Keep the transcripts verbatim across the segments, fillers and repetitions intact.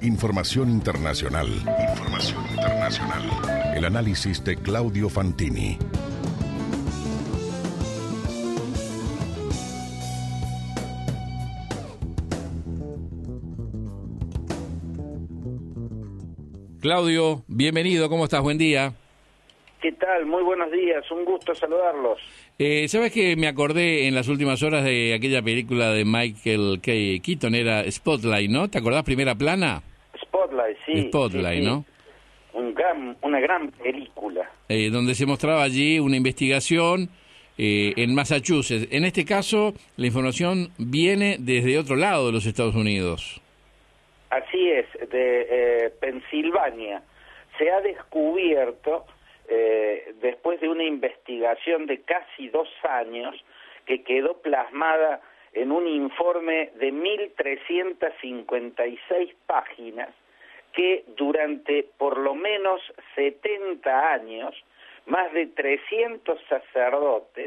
Información internacional. Información internacional. El análisis de Claudio Fantini. Claudio, bienvenido, ¿cómo estás? Buen día. ¿Qué tal? Muy buenos días, un gusto saludarlos. Eh, ¿Sabes que me acordé en las últimas horas de aquella película de Michael K. Keaton, era Spotlight, ¿no? ¿Te acordás, Primera Plana? Spotlight, sí. Spotlight, sí, sí. ¿no? Un gran, una gran película. Eh, donde se mostraba allí una investigación eh, en Massachusetts. En este caso, la información viene desde otro lado de los Estados Unidos. Así es, de eh, Pensilvania. Se ha descubierto, eh, después de una investigación de casi dos años, que quedó plasmada en un informe de mil trescientas cincuenta y seis páginas, que durante por lo menos setenta años, más de trescientos sacerdotes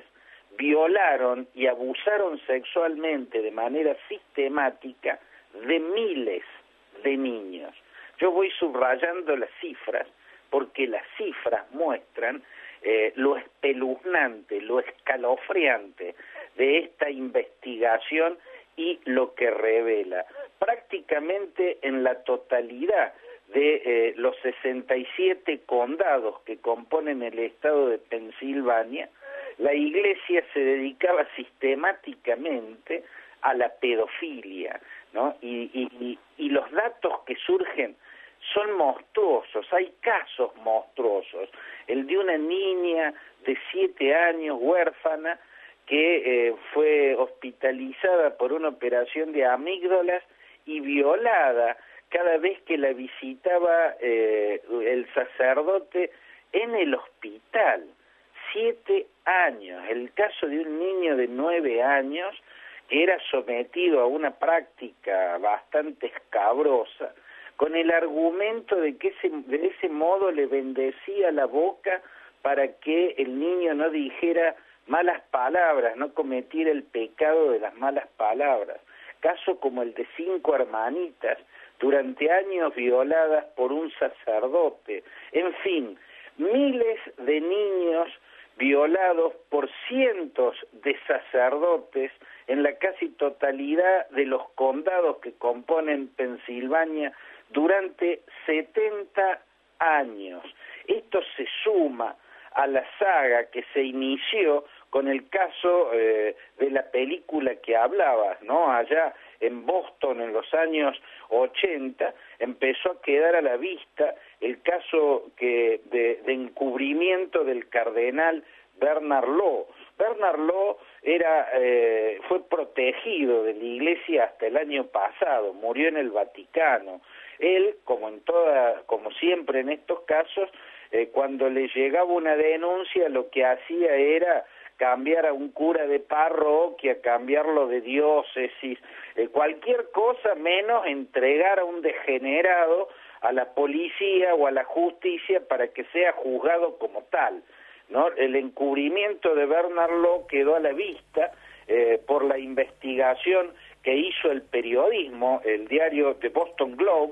violaron y abusaron sexualmente de manera sistemática de miles de niños. Yo voy subrayando las cifras porque las cifras muestran eh, lo espeluznante, lo escalofriante de esta investigación y lo que revela. Prácticamente en la totalidad de eh, los sesenta y siete condados que componen el estado de Pensilvania, la Iglesia se dedicaba sistemáticamente a la pedofilia, ¿no? Y, y, y los datos que surgen son monstruosos, hay casos monstruosos. El de una niña de siete años, huérfana, que eh, fue hospitalizada por una operación de amígdalas y violada cada vez que la visitaba eh, el sacerdote en el hospital. Siete años. El caso de un niño de nueve años que era sometido a una práctica bastante escabrosa, con el argumento de que ese, de ese modo le bendecía la boca para que el niño no dijera malas palabras, no cometiera el pecado de las malas palabras. Caso como el de cinco hermanitas, durante años violadas por un sacerdote. En fin, miles de niños violados por cientos de sacerdotes en la casi totalidad de los condados que componen Pensilvania durante setenta años. Esto se suma a la saga que se inició con el caso eh, de la película que hablabas, ¿no? Allá en Boston en los años ochenta empezó a quedar a la vista el caso que de, de encubrimiento del cardenal Bernard Law. Bernard Law era, eh, fue protegido de la Iglesia hasta el año pasado, murió en el Vaticano. Él, como en toda, como siempre en estos casos, eh, cuando le llegaba una denuncia, lo que hacía era cambiar a un cura de parroquia, cambiarlo de diócesis, eh, cualquier cosa menos entregar a un degenerado a la policía o a la justicia para que sea juzgado como tal, ¿no? El encubrimiento de Bernard Law quedó a la vista eh, por la investigación que hizo el periodismo, el diario The Boston Globe,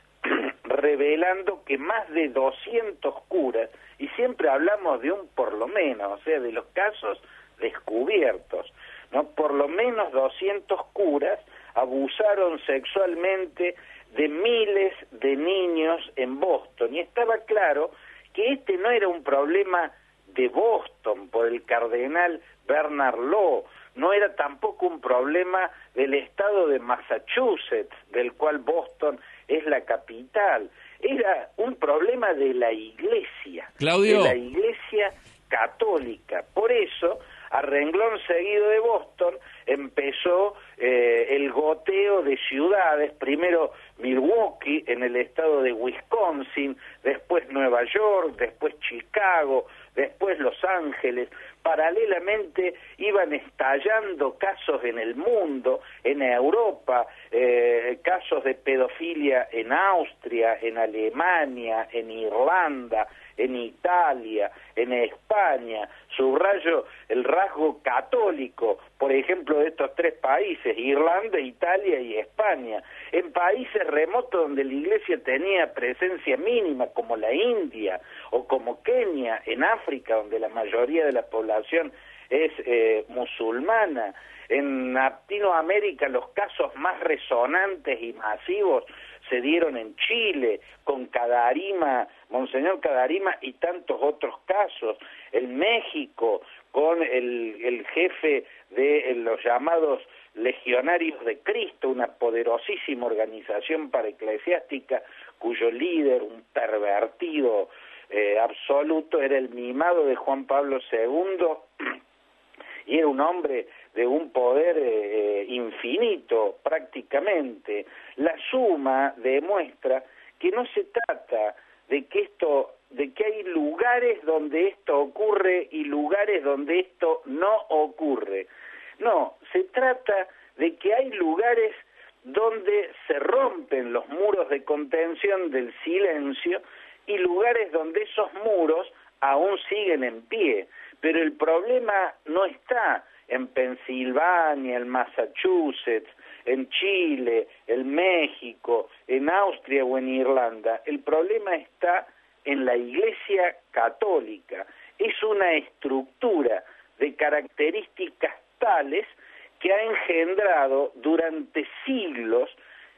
revelando que más de doscientos curas, y siempre hablamos de un por lo menos, o sea, de los casos descubiertos, ¿no? Por lo menos doscientos curas abusaron sexualmente de miles de niños en Boston, y estaba claro que este no era un problema de Boston por el cardenal Bernard Law, no era tampoco un problema del estado de Massachusetts, del cual Boston es la capital, era un problema de la Iglesia, Claudio. de la Iglesia católica. Por eso, a renglón seguido de Boston, empezó eh, el goteo de ciudades, primero Milwaukee en el estado de Wisconsin, después Nueva York, después Chicago, después Los Ángeles. Paralelamente iban estallando casos en el mundo, en Europa, eh, casos de pedofilia en Austria, en Alemania, en Irlanda, en Italia, en España. Subrayo el rasgo católico, por ejemplo, de estos tres países, Irlanda, Italia y España. En países remotos donde la Iglesia tenía presencia mínima, como la India o como Kenia, en África, donde la mayoría de la población es eh, musulmana. En Latinoamérica los casos más resonantes y masivos se dieron en Chile, con Cadarima, Monseñor Cadarima y tantos otros casos. En México, con el, el jefe de los llamados Legionarios de Cristo, una poderosísima organización paraeclesiástica cuyo líder, un pervertido eh, absoluto, era el mimado de Juan Pablo segundo, y era un hombre de un poder eh, infinito prácticamente. La suma demuestra que no se trata de que esto, de que hay lugares donde esto ocurre y lugares donde esto no ocurre. No, se trata de que hay lugares donde se rompen los muros de contención del silencio y lugares donde esos muros aún siguen en pie. Pero el problema no está en Pensilvania, en Massachusetts, en Chile, en México, en Austria o en Irlanda. El problema está en la Iglesia Católica. Es una estructura de características tales que ha engendrado durante siglos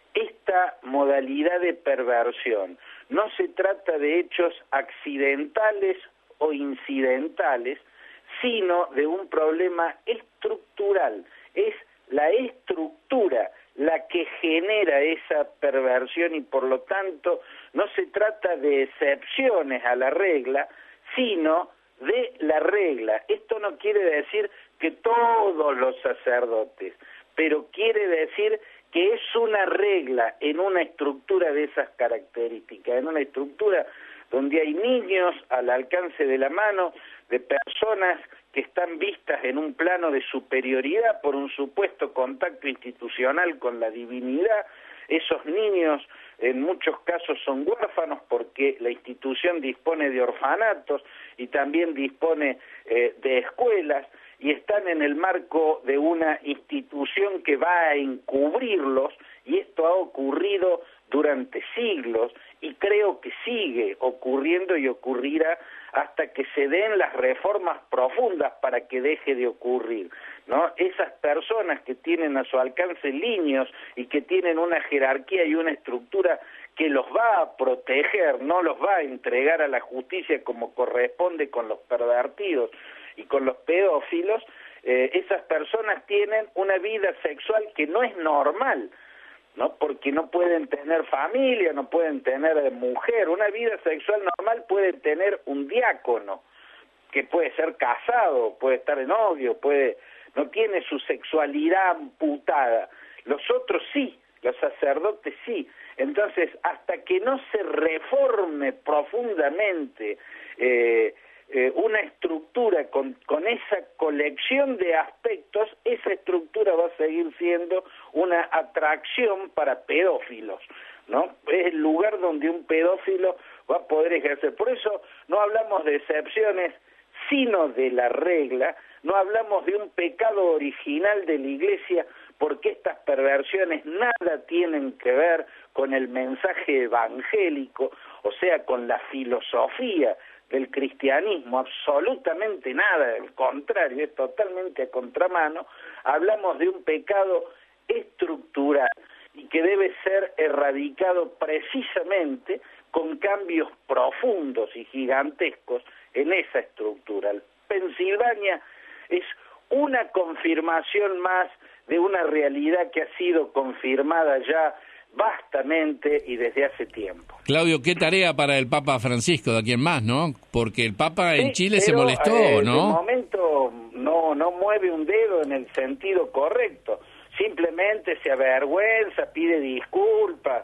esta modalidad de perversión. No se trata de hechos accidentales o incidentales, sino de un problema estructural. Es la estructura la que genera esa perversión y por lo tanto no se trata de excepciones a la regla, sino de la regla. Esto no quiere decir que todos los sacerdotes, pero quiere decir que es una regla en una estructura de esas características, en una estructura donde hay niños al alcance de la mano, de personas que están vistas en un plano de superioridad por un supuesto contacto institucional con la divinidad. Esos niños en muchos casos son huérfanos porque la institución dispone de orfanatos y también dispone eh, de escuelas, y están en el marco de una institución que va a encubrirlos, y esto ha ocurrido durante siglos y creo que sigue ocurriendo y ocurrirá hasta que se den las reformas profundas para que deje de ocurrir, ¿no? Esas personas que tienen a su alcance niños y que tienen una jerarquía y una estructura que los va a proteger, no los va a entregar a la justicia como corresponde con los pervertidos y con los pedófilos, eh, esas personas tienen una vida sexual que no es normal, ¿no? Porque no pueden tener familia, no pueden tener mujer. Una vida sexual normal puede tener un diácono, que puede ser casado, puede estar de novio, puede, no tiene su sexualidad amputada. Los otros sí, los sacerdotes sí. Entonces, hasta que no se reforme profundamente eh, eh, una estructura con, con esa colección de aspectos, esa estructura va a seguir siendo una atracción para pedófilos, ¿no? Es el lugar donde un pedófilo va a poder ejercer. Por eso no hablamos de excepciones, sino de la regla. No hablamos de un pecado original de la Iglesia, porque estas perversiones nada tienen que ver con el mensaje evangélico, o sea, con la filosofía del cristianismo, absolutamente nada, al contrario, es totalmente a contramano. Hablamos de un pecado estructural y que debe ser erradicado precisamente con cambios profundos y gigantescos en esa estructura. Pensilvania es una confirmación más de una realidad que ha sido confirmada ya vastamente y desde hace tiempo. Claudio, qué tarea para el Papa Francisco, de aquí en más, ¿no? Porque el Papa en sí, Chile pero, se molestó, eh, ¿no? De momento no, no mueve un dedo en el sentido correcto, simplemente se avergüenza, pide disculpas,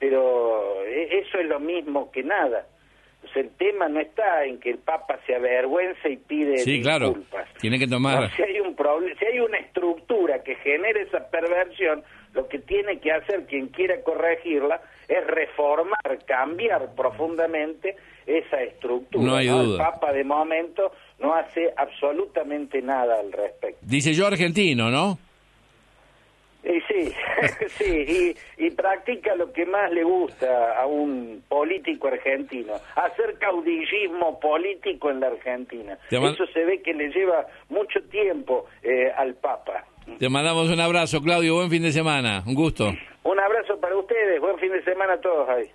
pero eso es lo mismo que nada. O sea, el tema no está en que el Papa se avergüenza y pide sí, disculpas. Claro, tiene que tomar... No, si hay un problema, si hay una estructura que genera esa perversión, lo que tiene que hacer quien quiera corregirla es reformar, cambiar profundamente esa estructura. No hay ¿no? duda. El Papa de momento no hace absolutamente nada al respecto. Dice yo argentino, ¿no? Y sí, sí, y, y practica lo que más le gusta a un político argentino, hacer caudillismo político en la Argentina. Man... Eso se ve que le lleva mucho tiempo eh, al Papa. Te mandamos un abrazo, Claudio, buen fin de semana, un gusto. Un abrazo para ustedes, buen fin de semana a todos ahí.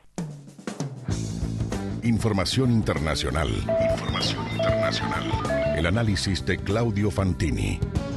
Información internacional. Información internacional. El análisis de Claudio Fantini.